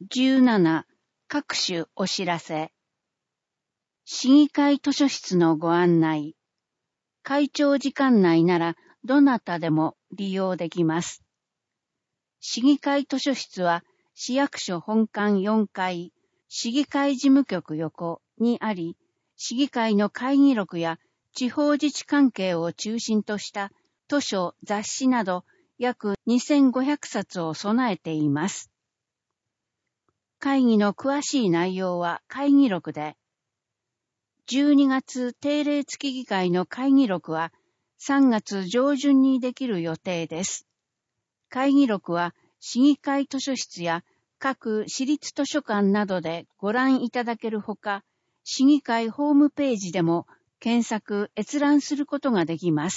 17、各種お知らせ。市議会図書室のご案内。会長時間内ならどなたでも利用できます。市議会図書室は市役所本館4階、市議会事務局横にあり、市議会の会議録や地方自治関係を中心とした図書、雑誌など約2500冊を備えています。会議の詳しい内容は会議録で、12月定例月議会の会議録は3月上旬にできる予定です。会議録は市議会図書室や各市立図書館などでご覧いただけるほか、市議会ホームページでも検索・閲覧することができます。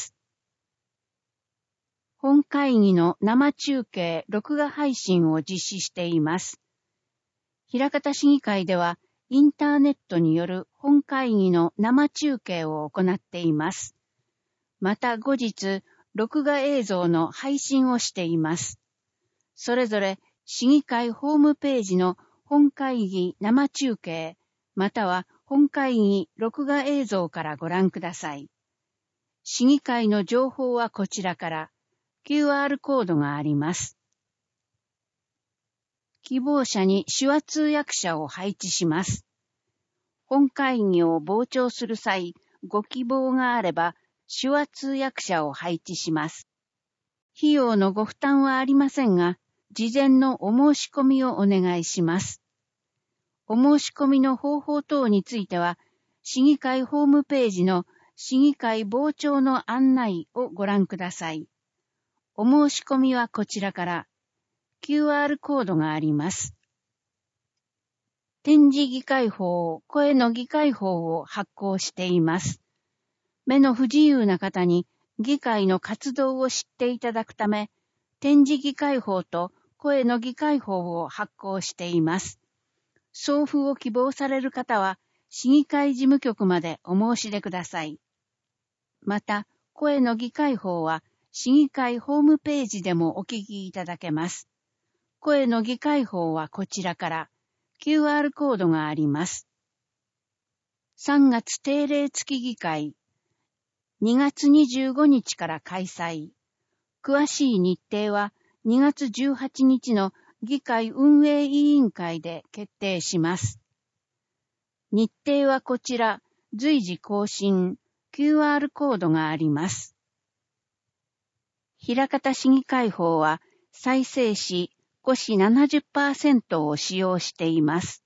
本会議の生中継・録画配信を実施しています。枚方市議会では、インターネットによる本会議の生中継を行っています。また後日、録画映像の配信をしています。それぞれ市議会ホームページの本会議生中継、または本会議録画映像からご覧ください。市議会の情報はこちらから QR コードがあります。希望者に手話通訳者を配置します。本会議を傍聴する際、ご希望があれば、手話通訳者を配置します。費用のご負担はありませんが、事前のお申し込みをお願いします。お申し込みの方法等については、市議会ホームページの市議会傍聴の案内をご覧ください。お申し込みはこちらから、QR コードがあります。点字議会法、声の議会法を発行しています。目の不自由な方に議会の活動を知っていただくため、点字議会法と声の議会法を発行しています。送付を希望される方は、市議会事務局までお申し出ください。また、声の議会法は、市議会ホームページでもお聞きいただけます。声の議会法はこちらから QR コードがあります。3月定例月議会、2月25日から開催。詳しい日程は2月18日の議会運営委員会で決定します。日程はこちら、随時更新、QR コードがあります。枚方市議会法は再生紙、古紙 70% を使用しています。